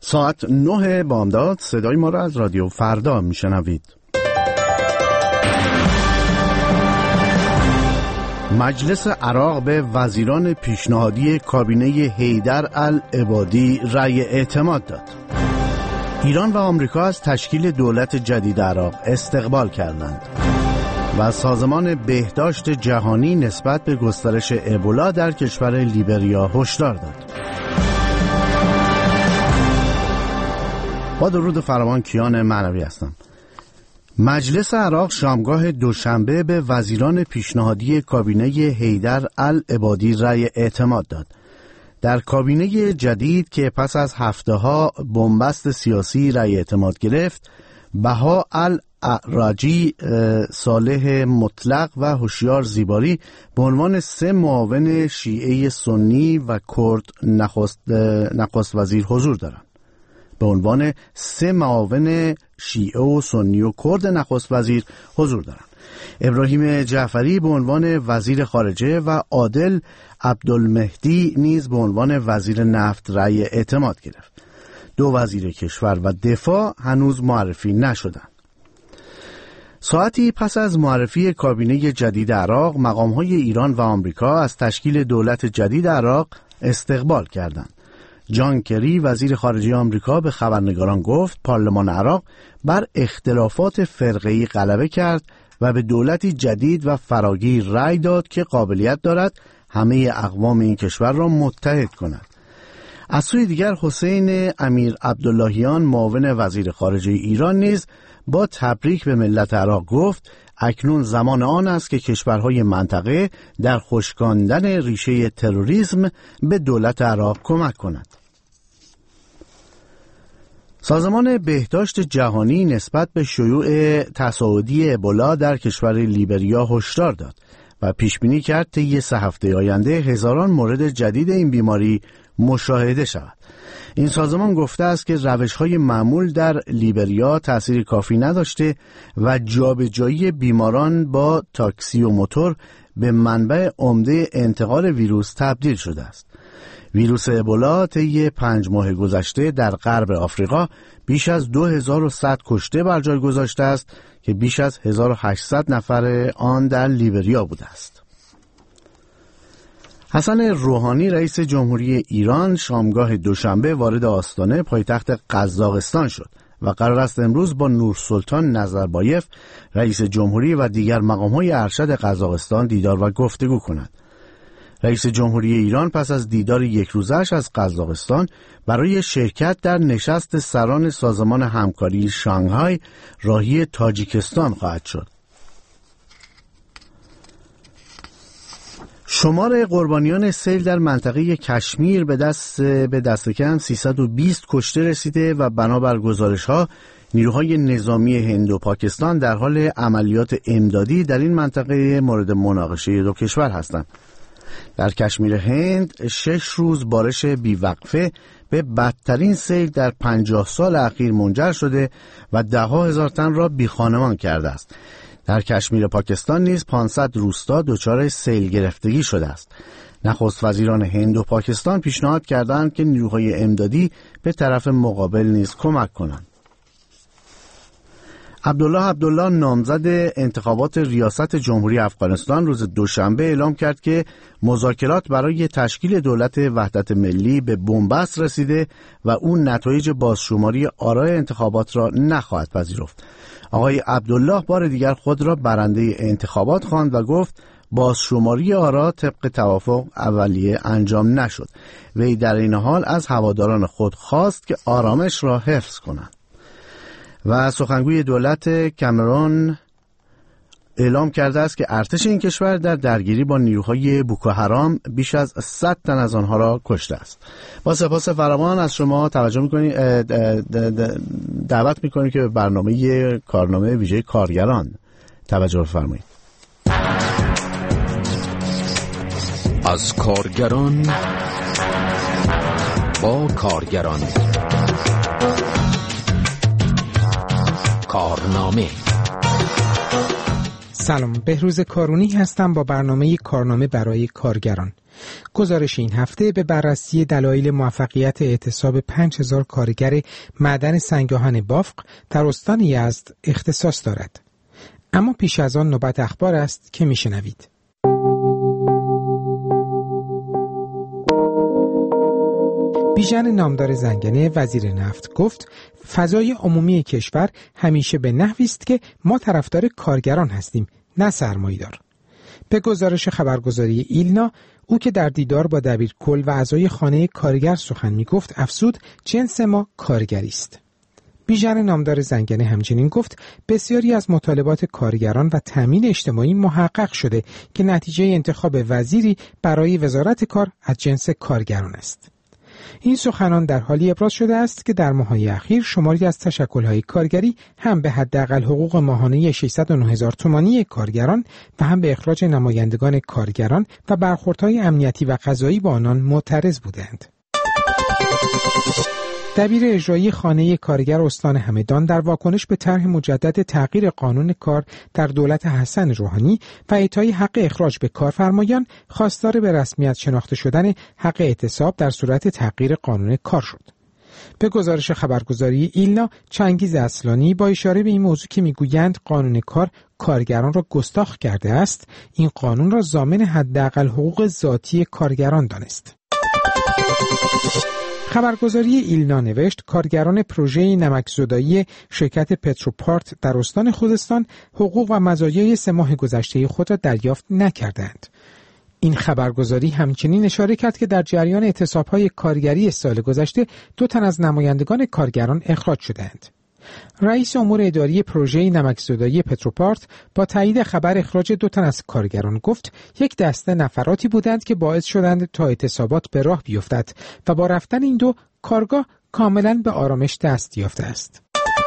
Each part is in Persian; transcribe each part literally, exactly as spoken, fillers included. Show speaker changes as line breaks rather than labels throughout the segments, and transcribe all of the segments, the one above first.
ساعت نه بامداد صدای ما را از رادیو فردا میشنوید. مجلس عراق به وزیران پیشنهادی کابینه حیدر العبادی رأی اعتماد داد. ایران و آمریکا از تشکیل دولت جدید عراق استقبال کردند و سازمان بهداشت جهانی نسبت به گسترش ابولا در کشور لیبریا هشدار داد. با درود فراوان، کیان معنوی هستم. مجلس عراق شامگاه دوشنبه به وزیران پیشنهادی کابینه حیدر العبادی رأی اعتماد داد. در کابینه جدید که پس از هفته‌ها بنبست سیاسی رأی اعتماد گرفت، بها الاعراجی، صالح مطلق و هوشیار زیباری به عنوان سه معاون شیعه سنی و کرد نخست, نخست وزیر حضور دارند. به عنوان سه معاون شیعه و سنی و کرد نخست وزیر حضور دارند. ابراهیم جعفری به عنوان وزیر خارجه و عادل عبدالمهدی نیز به عنوان وزیر نفت رأی اعتماد گرفت. دو وزیر کشور و دفاع هنوز معرفی نشدند. ساعتی پس از معرفی کابینه جدید عراق، مقام‌های ایران و آمریکا از تشکیل دولت جدید عراق استقبال کردند. جان کری وزیر خارجه آمریکا به خبرنگاران گفت پارلمان عراق بر اختلافات فرقه‌ای غلبه کرد و به دولتی جدید و فراگیر رأی داد که قابلیت دارد همه اقوام این کشور را متحد کند. از سوی دیگر حسین امیر عبداللهیان معاون وزیر خارجه ایران نیز با تبریک به ملت عراق گفت اکنون زمان آن است که کشورهای منطقه در خشکاندن ریشه تروریسم به دولت عراق کمک کند. سازمان بهداشت جهانی نسبت به شیوع تصاعدی ابولا در کشور لیبریا هشدار داد و پیش بینی کرد طی سه هفته آینده هزاران مورد جدید این بیماری مشاهده شود. این سازمان گفته است که روش‌های معمول در لیبریا تأثیر کافی نداشته و جابجایی بیماران با تاکسی و موتور به منبع عمده انتقال ویروس تبدیل شده است. ویروس ابولا طی پنج ماه گذشته در غرب آفریقا بیش از دو هزار و صد کشته بر جای گذاشته است که بیش از هزار و هشتصد نفر آن در لیبریا بوده است. حسن روحانی رئیس جمهوری ایران شامگاه دوشنبه وارد آستانه پایتخت قزاقستان شد و قرار است امروز با نورسلطان نظربایف رئیس جمهوری و دیگر مقام‌های ارشد قزاقستان دیدار و گفتگو کند. رئیس جمهوری ایران پس از دیدار یک روزش از قزاقستان برای شرکت در نشست سران سازمان همکاری شانگهای راهی تاجیکستان خواهد شد. شمار قربانیان سیل در منطقه کشمیر به دست به دست کم سیصد و بیست کشته رسیده و بنابر گزارش‌ها نیروهای نظامی هند و پاکستان در حال عملیات امدادی در این منطقه مورد مناقشه دو کشور هستند. در کشمیر هند شش روز بارش بیوقفه به بدترین سیل در پنجاه سال اخیر منجر شده و ده ها هزار تن را بیخانمان کرده است. در کشمیر پاکستان نیز پانصد روستا دچار سیل گرفتگی شده است. نخست وزیران هند و پاکستان پیشنهاد کردند که نیروهای امدادی به طرف مقابل نیز کمک کنند. عبدالله عبدالله نامزد انتخابات ریاست جمهوری افغانستان روز دوشنبه اعلام کرد که مذاکرات برای تشکیل دولت وحدت ملی به بنبست رسیده و اون نتایج بازشماری آرای انتخابات را نخواهد پذیرفت. آقای عبدالله بار دیگر خود را برنده انتخابات خواند و گفت بازشماری آرا طبق توافق اولیه انجام نشد. وی در این حال از هواداران خود خواست که آرامش را حفظ کنند. و سخنگوی دولت کامرون اعلام کرده است که ارتش این کشور در درگیری با نیروهای بوکو حرام بیش از صد تن از آنها را کشته است. با سپاس فراوان از شما توجه می‌کنیم دعوت می‌کنیم که به برنامه کارنامه ویژه کارگران توجه فرمایید.
از کارگران با کارگران کارنامه.
سلام، بهروز کارونی هستم با برنامه کارنامه برای کارگران. گزارش این هفته به بررسی دلایل موفقیت اعتصاب پنج هزار کارگر معدن سنگ‌آهن بافق در استان یزد اختصاص دارد. اما پیش از آن نوبت اخبار است که میشنوید. بیژن نامدار زنگنه وزیر نفت گفت فضای عمومی کشور همیشه به نحوی است که ما طرفدار کارگران هستیم، نه سرمایه‌دار. به گزارش خبرگزاری ایلنا، او که در دیدار با دبیرکل و اعضای خانه کارگر سخن می‌گفت افزود جنس ما کارگری است. بیژن نامدار زنگنه همچنین گفت بسیاری از مطالبات کارگران و تامین اجتماعی محقق شده که نتیجه انتخاب وزیری برای وزارت کار از جنس کارگران است. این سخنان در حالی ابراز شده است که در ماه‌های اخیر شماری از تشکل‌های کارگری هم به حداقل حقوق ماهانه ششصد و نه هزار تومانی کارگران و هم به اخراج نمایندگان کارگران و برخوردهای امنیتی و قضایی با آنان معترض بودند. دبیر اجرایی خانه کارگر استان همدان در واکنش به طرح مجدد تغییر قانون کار در دولت حسن روحانی و اعطای حق اخراج به کارفرمایان خواستار به رسمیت شناخته شدن حق اعتصاب در صورت تغییر قانون کار شد. به گزارش خبرگزاری ایلنا، چنگیز اصلانی با اشاره به این موضوع که میگویند قانون کار کارگران را گستاخ کرده است، این قانون را ضامن حداقل حقوق ذاتی کارگران دانست. خبرگزاری ایلنا نوشت کارگران پروژه نمکزدایی شرکت پتروپارت در استان خوزستان حقوق و مزایای سه ماه گذشته خود را دریافت نکردند. این خبرگزاری همچنین اشاره کرد که در جریان اعتصاب‌های کارگری سال گذشته دو تن از نمایندگان کارگران اخراج شدند. رئیس امور اداری پروژه نمکزدایی پتروپارت با تایید خبر اخراج دو تن از کارگران گفت یک دسته نفراتی بودند که باعث شدند تا اعتصابات به راه بیفتد و با رفتن این دو کارگاه کاملا به آرامش دست یافته است.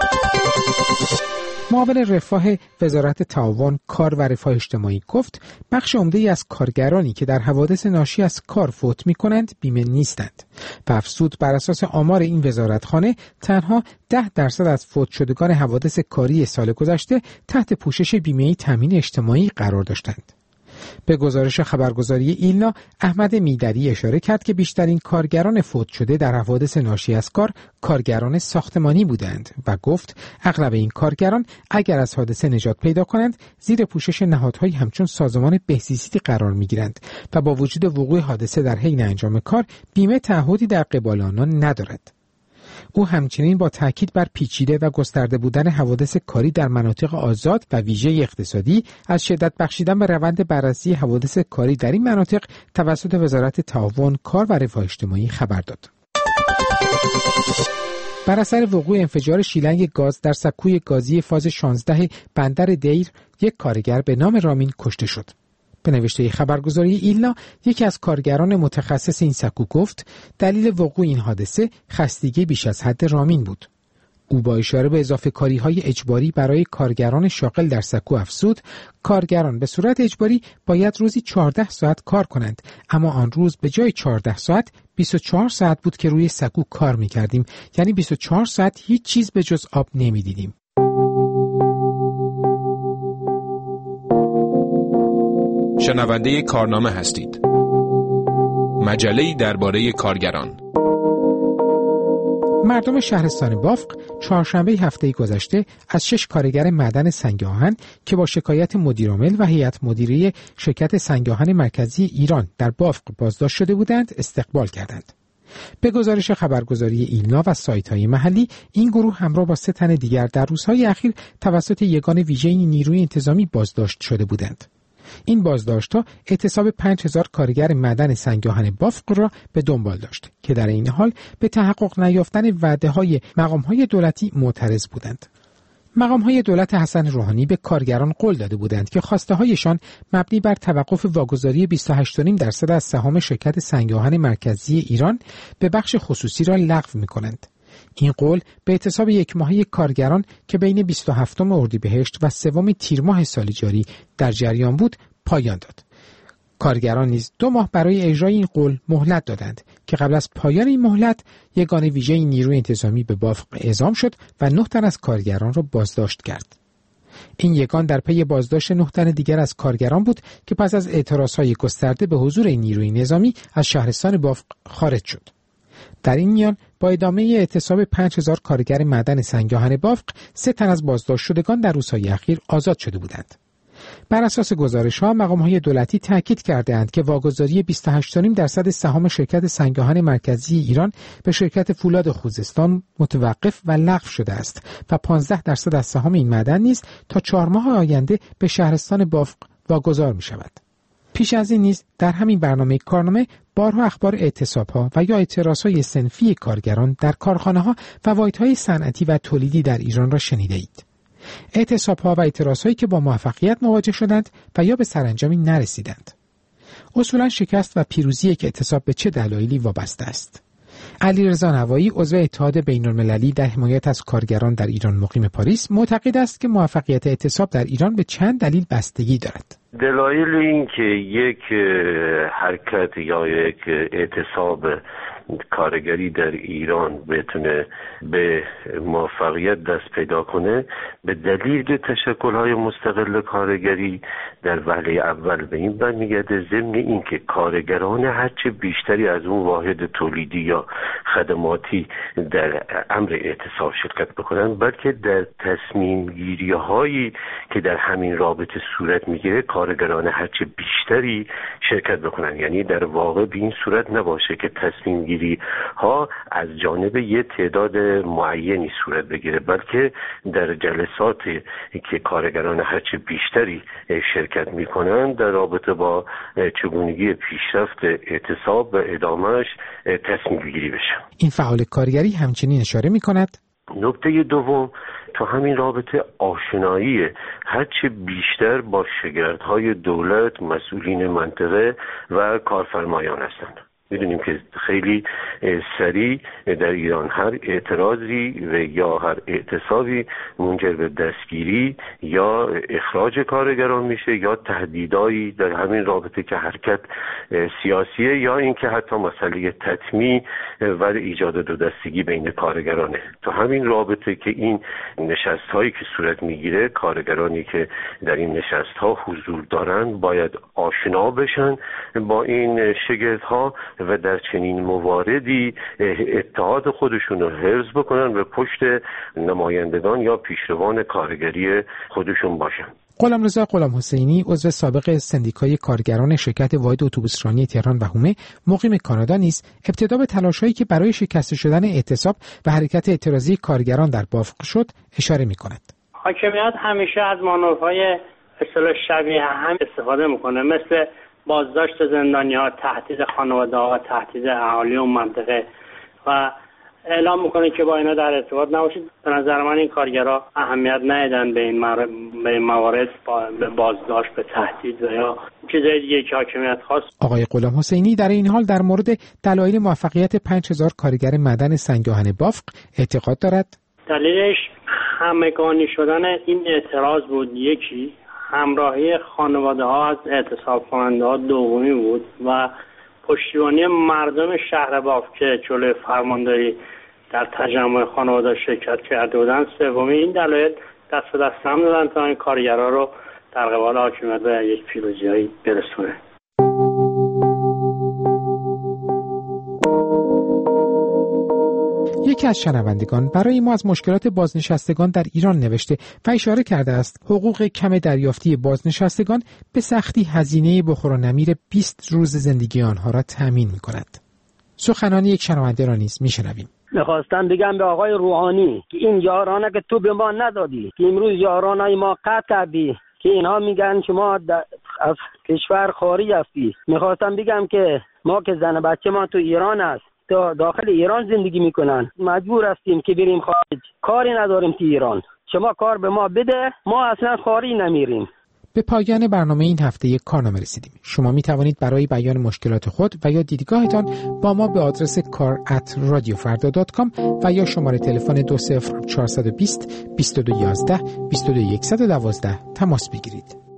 معاون رفاه وزارت تعاون، کار و رفاه اجتماعی گفت بخش عمده‌ای از کارگرانی که در حوادث ناشی از کار فوت می‌کنند بیمه نیستند و افزود بر اساس آمار این وزارتخانه تنها ده درصد از فوت شدگان حوادث کاری سال گذشته تحت پوشش بیمه تامین اجتماعی قرار داشتند. به گزارش خبرگزاری ایلنا، احمد میدری اشاره کرد که بیشترین کارگران فوت شده در حوادث ناشی از کار کارگران ساختمانی بودند و گفت اغلب این کارگران اگر از حادثه نجات پیدا کنند زیر پوشش نهادهایی همچون سازمان بهزیستی قرار میگیرند و با وجود وقوع حادثه در حین انجام کار بیمه تعهدی در قبال آنان ندارد. او همچنین با تاکید بر پیچیده و گسترده بودن حوادث کاری در مناطق آزاد و ویژه اقتصادی از شدت بخشیدن به روند بررسی حوادث کاری در این مناطق توسط وزارت تعاون، کار و رفاه اجتماعی خبر داد. بر اثر وقوع انفجار شیلنگ گاز در سکوی گازی فاز شانزده بندر دیر، یک کارگر به نام رامین کشته شد. به نوشته خبرگزاری ایلنا، یکی از کارگران متخصص این سکو گفت دلیل وقوع این حادثه خستگی بیش از حد رامین بود. او با اشاره به اضافه کاری های اجباری برای کارگران شاغل در سکو افزود کارگران به صورت اجباری باید روزی چهارده ساعت کار کنند، اما آن روز به جای چهارده ساعت بیست و چهار ساعت بود که روی سکو کار می کردیم، یعنی بیست و چهار ساعت هیچ چیز به جز آب نمی دیدیم.
شنونده کارنامه هستید. مجله‌ای درباره کارگران.
مردم شهرستان بافق چهارشنبه هفته گذشته از شش کارگر معدن سنگ‌آهن که با شکایت مدیرعامل و هیئت مدیره شرکت سنگ‌آهن مرکزی ایران در بافق بازداشت شده بودند استقبال کردند. به گزارش خبرگزاری ایلنا و سایت‌های محلی، این گروه همراه با سه تن دیگر در روزهای اخیر توسط یگان ویژه نیروی انتظامی بازداشت شده بودند. این بازداشت‌ها اعتصاب پنج هزار کارگر معدن سنگ‌آهن بافق را به دنبال داشت که در این حال به تحقق نیافتن وعده‌های مقام‌های دولتی معترض بودند. مقام‌های دولت حسن روحانی به کارگران قول داده بودند که خواسته‌هایشان مبنی بر توقف واگذاری بیست و هشت و نیم درصد از سهام شرکت سنگ‌آهن مرکزی ایران به بخش خصوصی را لغو می‌کنند. این قول به اعتصاب یک ماهه کارگران که بین بیست و هفتم اردیبهشت و سوم تیر ماه سال جاری در جریان بود پایان داد. کارگران نیز دو ماه برای اجرای این قول مهلت دادند که قبل از پایان این مهلت یگان ویژه نیروی انتظامی به بافق اعزام شد و نه تن از کارگران را بازداشت کرد. این یگان در پی بازداشت نه تن دیگر از کارگران بود که پس از اعتراضهای گسترده به حضور این نیروی نظامی از شهرستان بافق خارج شد. در این میان با ادامه اعتصاب پنج هزار کارگر معدن سنگاهن بافق، سه تن از بازداشت شدگان در روزهای اخیر آزاد شده بودند. بر اساس گزارش‌ها، مقام‌های دولتی تاکید کرده‌اند که واگذاری بیست و هشت و نیم درصد سهام شرکت سنگاهن مرکزی ایران به شرکت فولاد خوزستان متوقف و لغو شده است و پانزده درصد از سهام این معدن نیز تا چهار ماه آینده به شهرستان بافق واگذار می‌شود. پیش از این نیز در همین برنامه کارنامه بارها اخبار اعتصاب‌ها و یا اعتراض‌های صنفی کارگران در کارخانه‌ها و واحدهای صنعتی و تولیدی در ایران را شنیده‌اید. اعتصاب‌ها و اعتراض‌هایی که با موفقیت مواجه شدند و یا به سرانجامی نرسیدند. اصولاً شکست و پیروزی یک اعتصاب به چه دلایلی وابسته است؟ علیرضا نوایی، عضو اتحاد بین‌المللی در حمایت از کارگران در ایران مقیم پاریس، معتقد است که موفقیت اعتصاب در ایران به چند دلیل بستگی دارد.
دلایل این که یک حرکت یا یک اعتصاب کارگری در ایران بتونه به موفقیت دست پیدا کنه به دلیل تشکل‌های مستقل کارگری در وهله اول به این برمیگرده، ضمن این که کارگران هرچه بیشتری از اون واحد تولیدی یا خدماتی در امر اعتصاب شرکت بکنن، بلکه در تصمیم گیری هایی که در همین رابطه صورت میگیره کارگران هرچه بیشتری شرکت بکنن. یعنی در واقع به این صورت نباشه که تصمیم گیری ها از جانب یه تعداد معینی صورت بگیره، بلکه در جلسات که کارگران هرچه بیشتری شرکت میکنن در رابطه با چگونگی پیشرفت اعتصاب و ادامهش تصمیم گیری بشه.
این فعال کارگری همچنین اشاره میکند
نکته دوم تو همین رابطه آشنایی هرچه بیشتر با شگردهای دولت، مسئولین منطقه و کارفرمایان هستند. میدونیم که خیلی سریع در ایران هر اعتراضی و یا هر اعتصابی منجر به دستگیری یا اخراج کارگران میشه یا تهدیدایی در همین رابطه که حرکت سیاسیه یا اینکه حتی مسئله تطمیع و ایجاد دو دستگی بین کارگرانه. تو همین رابطه که این نشست هایی که صورت میگیره، کارگرانی که در این نشست ها حضور دارن باید آشنا بشن با این شگردها و در چنین مواردی اتحاد خودشون رو حفظ بکنن و پشت نمایندگان یا پیشروان کارگری خودشون باشن.
غلامرضا غلام حسینی، عضو سابق سندیکای کارگران شرکت واحد اتوبوسرانی تهران و هومه مقیم کانادا نیز ابتدا به تلاش‌هایی که برای شکست شدن اعتصاب و حرکت اعتراضی کارگران در بافق شد اشاره می‌کند.
حاکمیت همیشه از مانورهای اصطلاح شبیه هم استفاده می‌کنه، مثل بازداشت زندانی‌ها، تهدید خانواده‌ها و تهدید اهالی اون منطقه و اعلام میکنه که با اینا در ارتباط نباشید. به نظر من این کارگرها اهمیت ندادن به این مر... به این موارد، به بازداشت، به تهدید و یا چیزای دیگه که حاکمیت خواست.
آقای غلام حسینی در این حال در مورد دلایل موفقیت پنج هزار کارگر معدن سنگاهن بافق اعتقاد دارد.
دلیلش همگانی شدن این اعتراض بود، یکی همراهی خانواده ها از اعتصاب کننده ها دومی بود و پشتیبانی مردم شهر بافق که جلوی فرمانداری در تجمع خانواده شرکت کرده بودن سومی. این دلایل دست به دست هم دادن تا این کارگرها رو در قبال حاکمیت به یک پیروزیایی برسونه.
یکی از شنوندگان برای ما از مشکلات بازنشستگان در ایران نوشته و اشاره کرده است حقوق کم دریافتی بازنشستگان به سختی هزینه بخور و نمیر بیست روز زندگی آنها را تأمین می‌کند. سخنان یک شنونده را نیز می‌شنویم.
میخواستم بگم به آقای روحانی که این یارانه که تو به ما ندادی، که امروز یارانای ما قطع کردی، که اینها میگن شما از کشور خارج هستی. میخواستم بگم که ما که زن بچه ما تو ایران است، داخل ایران زندگی میکنن، مجبور هستیم که بریم خارج، کاری نداریم تو ایران. شما کار به ما بده، ما اصلا خارج نمیریم.
به پایان برنامه این هفته یک کارنامه رسیدیم. شما می توانید برای بیان مشکلات خود و یا دیدگاهتان با ما به آدرس کار ات رادیو فردا دات کام و یا شماره تلفن دو صفر چهار دو صفر بیست بیست و دو یازده بیست و دو صفر یک یک دو تماس بگیرید.